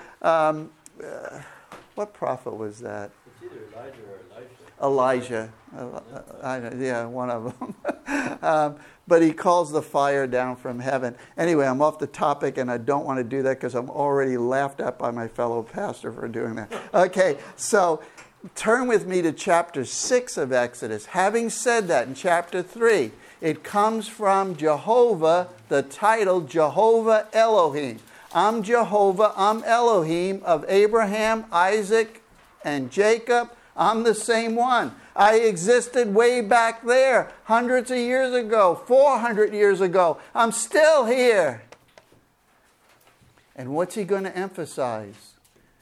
what prophet was that? It's either Elijah or Elisha. Yeah, one of them. But he calls the fire down from heaven. Anyway, I'm off the topic, and I don't want to do that because I'm already laughed at by my fellow pastor for doing that. Okay, so turn with me to chapter 6 of Exodus. Having said that, in chapter 3, it comes from Jehovah, the title Jehovah Elohim. I'm Jehovah, I'm Elohim of Abraham, Isaac, and Jacob. I'm the same one. I existed way back there, hundreds of years ago, 400 years ago. I'm still here. And what's he going to emphasize?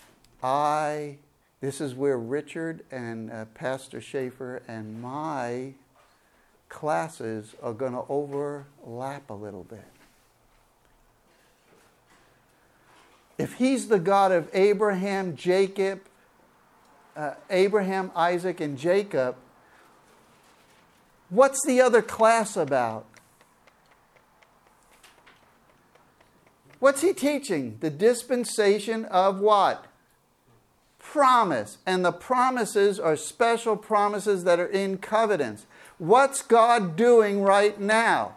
This is where Richard and Pastor Schaefer and my classes are going to overlap a little bit. If he's the God of Abraham, Isaac, and Jacob, what's the other class about? What's he teaching? The dispensation of what? Promise. And the promises are special promises that are in covenants. What's God doing right now?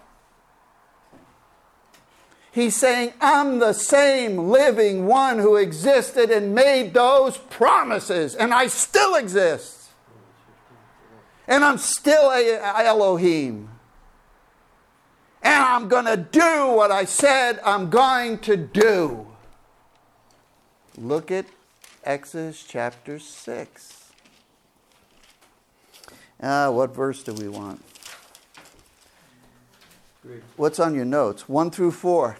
He's saying, I'm the same living one who existed and made those promises, and I still exist. And I'm still Elohim. And I'm going to do what I said I'm going to do. Look at Exodus chapter 6. What verse do we want? What's on your notes? 1 through 4.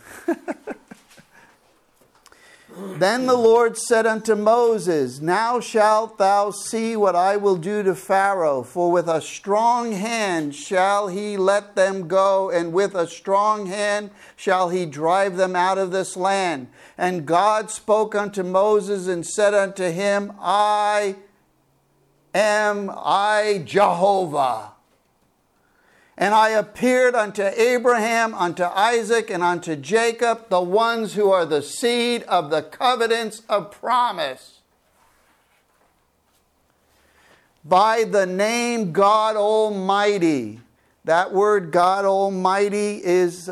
Then the Lord said unto Moses, now shalt thou see what I will do to Pharaoh, for with a strong hand shall he let them go, and with a strong hand shall he drive them out of this land. And God spoke unto Moses and said unto him, I am Jehovah. And I appeared unto Abraham, unto Isaac, and unto Jacob, the ones who are the seed of the covenants of promise, by the name God Almighty. That word God Almighty is...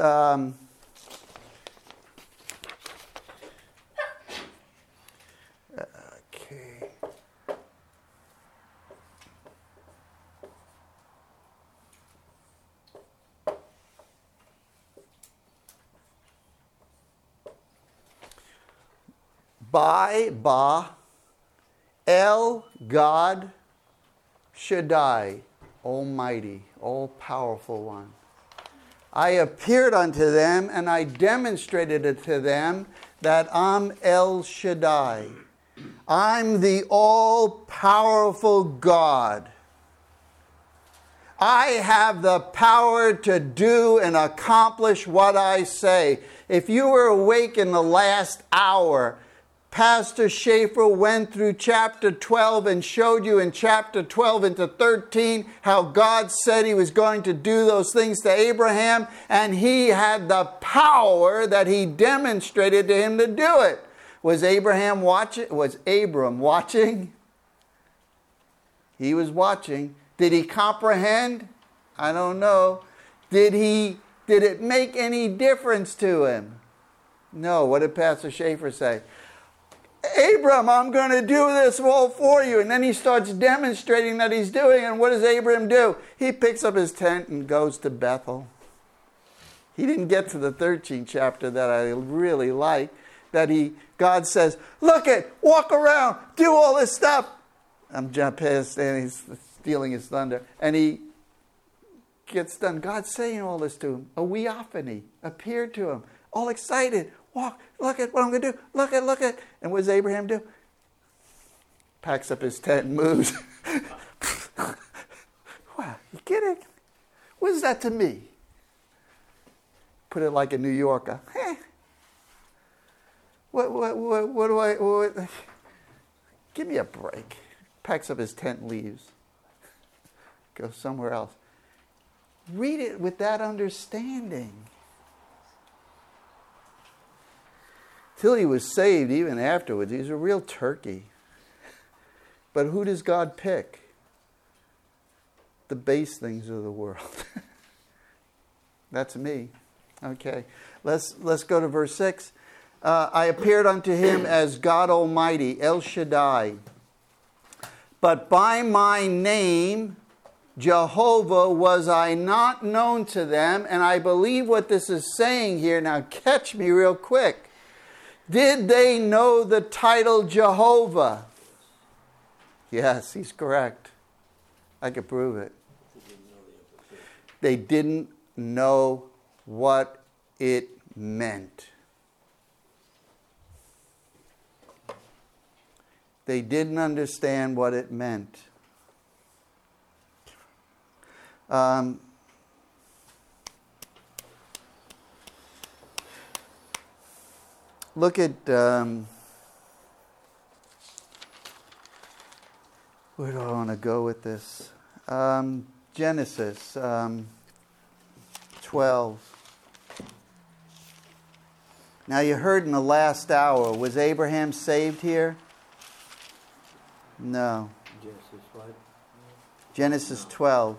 El, God, Shaddai, Almighty, all-powerful one. I appeared unto them, and I demonstrated it to them that I'm El Shaddai. I'm the all-powerful God. I have the power to do and accomplish what I say. If you were awake in the last hour, Pastor Schaefer went through chapter 12 and showed you in chapter 12 into 13 how God said he was going to do those things to Abraham, and he had the power that he demonstrated to him to do it. Was Abram watching? He was watching. Did he comprehend? I don't know. Did it make any difference to him? No. What did Pastor Schaefer say? Abram, I'm going to do this all for you. And then he starts demonstrating that he's doing it. And what does Abram do? He picks up his tent and goes to Bethel. He didn't get to the 13th chapter that I really like. that God says, look it, walk around, do all this stuff. I'm past and he's stealing his thunder. And he gets done. God's saying all this to him. A weophany appeared to him. All excited. Walk, look at what I'm going to do. Look at. And what does Abraham do? Packs up his tent and moves. Wow, you kidding? What is that to me? Put it like a New Yorker. What do I... Give me a break. Packs up his tent and leaves. Goes somewhere else. Read it with that understanding. Till he was saved, even afterwards, he's a real turkey. But who does God pick? The base things of the world. That's me. Okay, let's go to verse 6. I appeared unto him as God Almighty, El Shaddai. But by my name, Jehovah, was I not known to them. And I believe what this is saying here, now catch me real quick. Did they know the title Jehovah? Yes, he's correct. I could prove it. They didn't know what it meant. They didn't understand what it meant. Look at where do I want to go with this? Genesis 12. Now you heard in the last hour, was Abraham saved here? No. Genesis what? Genesis 12.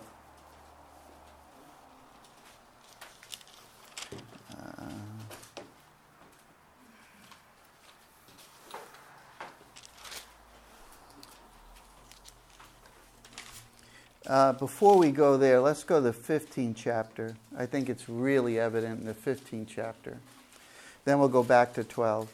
Before we go there, let's go to the 15th chapter. I think it's really evident in the 15th chapter. Then we'll go back to 12.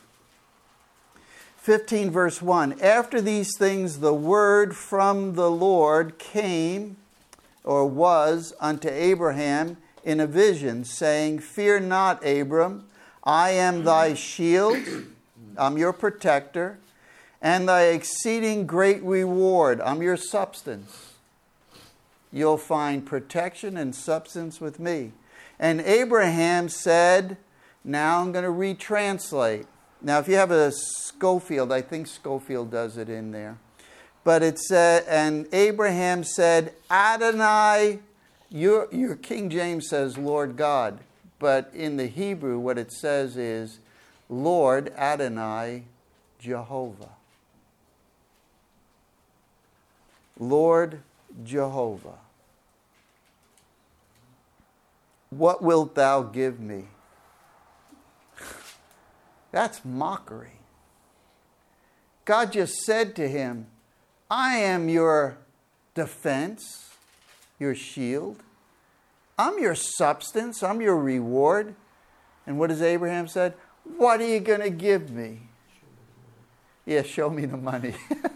15 verse 1. After these things the word from the Lord came, or was, unto Abraham in a vision, saying, Fear not, Abram, I am thy shield, I'm your protector, and thy exceeding great reward, I'm your substance. You'll find protection and substance with me. And Abraham said, now I'm going to retranslate. Now, if you have a Schofield, I think Schofield does it in there. But it said, and Abraham said, Adonai, your King James says Lord God. But in the Hebrew, what it says is, Lord Adonai Jehovah. Lord Jehovah. What wilt thou give me? That's mockery. God just said to him, I am your defense, your shield. I'm your substance. I'm your reward. And what does Abraham said? What are you going to give me? Yeah, show me the money.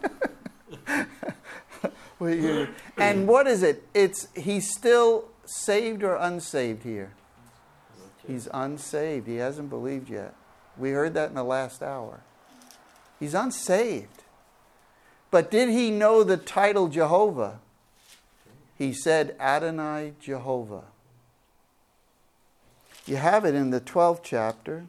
And what is it? He's still saved or unsaved here? He's unsaved. He hasn't believed yet. We heard that in the last hour. He's unsaved. But did he know the title Jehovah? He said, Adonai Jehovah. You have it in the 12th chapter.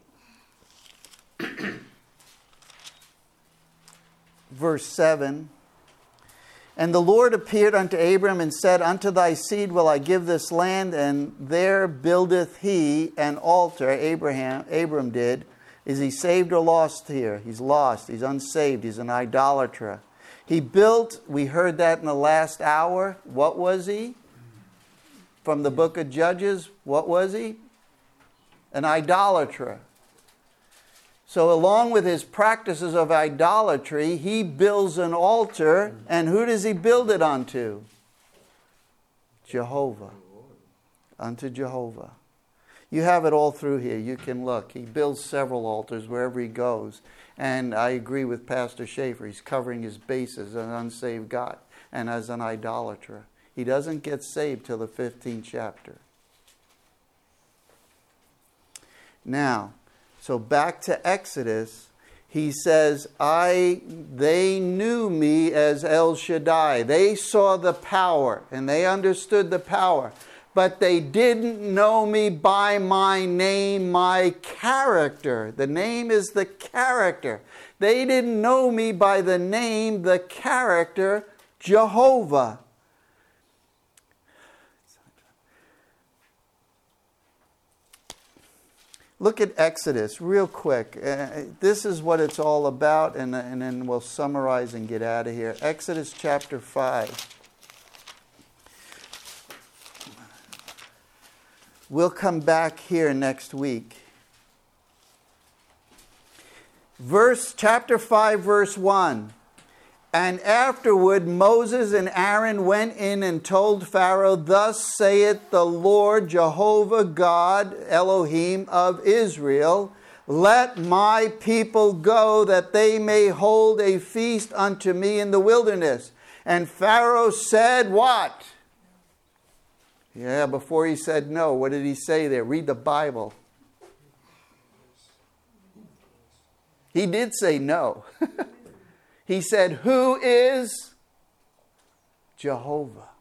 Verse 7. And the Lord appeared unto Abram and said, Unto thy seed will I give this land, and there buildeth he an altar. Abram did. Is he saved or lost here? He's lost. He's unsaved. He's an idolater. He built, we heard that in the last hour. What was he? From the book of Judges, what was he? An idolater. So along with his practices of idolatry, he builds an altar. And who does he build it unto? Jehovah. Unto Jehovah. You have it all through here. You can look. He builds several altars wherever he goes. And I agree with Pastor Schaefer. He's covering his bases as an unsaved God and as an idolater. He doesn't get saved till the 15th chapter. Now, so back to Exodus. He says, they knew me as El Shaddai. They saw the power and they understood the power. But they didn't know me by my name, my character. The name is the character. They didn't know me by the name, the character, Jehovah. Look at Exodus real quick. This is what it's all about, and then we'll summarize and get out of here. Exodus chapter 5. We'll come back here next week. Chapter 5, verse 1. And afterward Moses and Aaron went in and told Pharaoh, Thus saith the Lord Jehovah God, Elohim of Israel, Let my people go, that they may hold a feast unto me in the wilderness. And Pharaoh said, what? Yeah, before he said no, what did he say there? Read the Bible. He did say no. He said, who is Jehovah?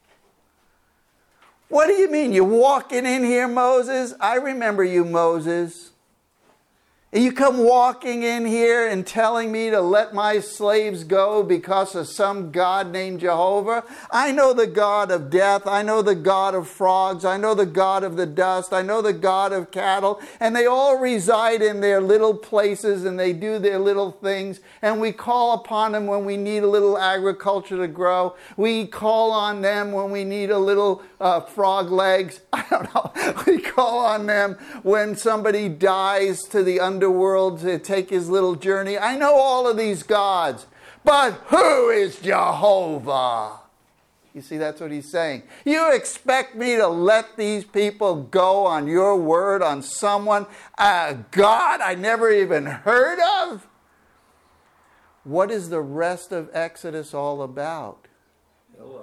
What do you mean? You're walking in here, Moses? I remember you, Moses. And you come walking in here and telling me to let my slaves go because of some God named Jehovah? I know the God of death. I know the God of frogs. I know the God of the dust. I know the God of cattle. And they all reside in their little places and they do their little things. And we call upon them when we need a little agriculture to grow. We call on them when we need a little frog legs. I don't know. We call on them when somebody dies to the underworld to take his little journey. I know all of these gods, but who is Jehovah? You see, that's what he's saying. You expect me to let these people go on your word, on someone, a God I never even heard of? What is the rest of Exodus all about? Hello.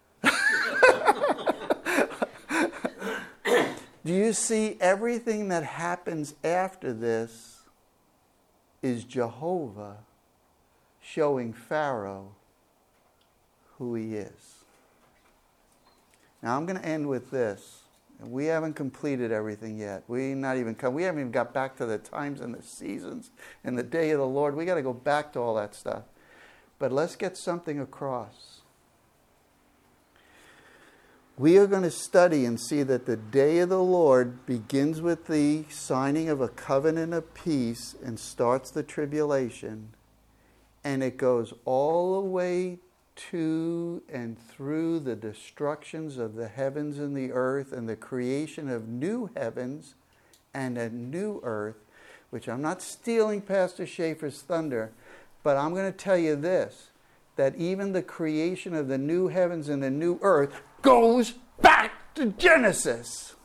Do you see everything that happens after this is Jehovah showing Pharaoh who he is? Now I'm going to end with this. We haven't completed everything yet. We haven't even got back to the times and the seasons and the day of the Lord. We got to go back to all that stuff. But let's get something across. We are going to study and see that the day of the Lord begins with the signing of a covenant of peace and starts the tribulation. And it goes all the way to and through the destructions of the heavens and the earth and the creation of new heavens and a new earth, which I'm not stealing Pastor Schaefer's thunder, but I'm going to tell you this, that even the creation of the new heavens and the new earth goes back to Genesis.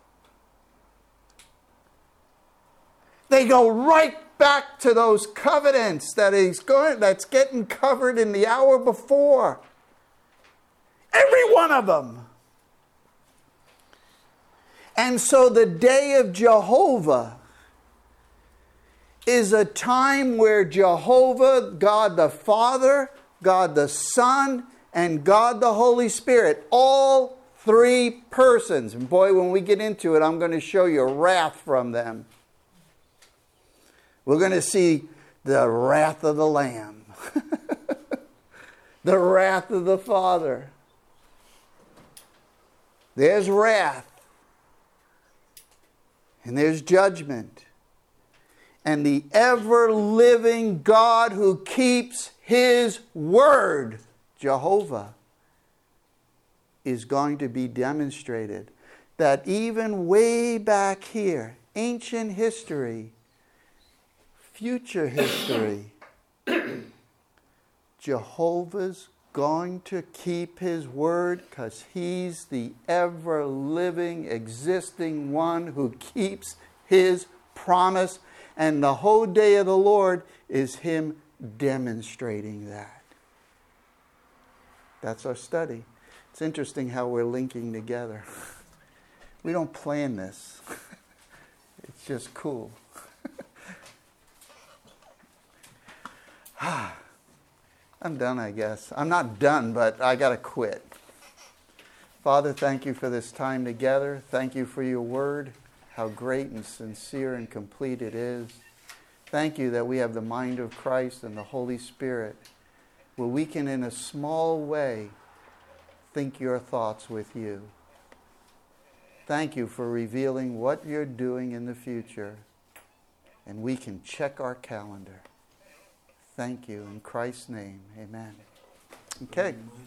They go right back to those covenants that's getting covered in the hour before. Every one of them. And so the day of Jehovah is a time where Jehovah, God the Father, God the Son, and God the Holy Spirit, all three persons. And boy, when we get into it, I'm going to show you wrath from them. We're going to see the wrath of the Lamb. The wrath of the Father. There's wrath. And there's judgment. And the ever-living God who keeps His word, Jehovah, is going to be demonstrated. That even way back here, ancient history, future history, Jehovah's going to keep His word because He's the ever-living, existing one who keeps His promise. And the whole day of the Lord is Him demonstrating that. That's our study. It's interesting how we're linking together. We don't plan this. It's just cool. I'm done, I guess. I'm not done, but I got to quit. Father, thank you for this time together. Thank you for your word, how great and sincere and complete it is. Thank you that we have the mind of Christ and the Holy Spirit, where we can, in a small way, think your thoughts with you. Thank you for revealing what you're doing in the future, and we can check our calendar. Thank you. In Christ's name, amen. Okay.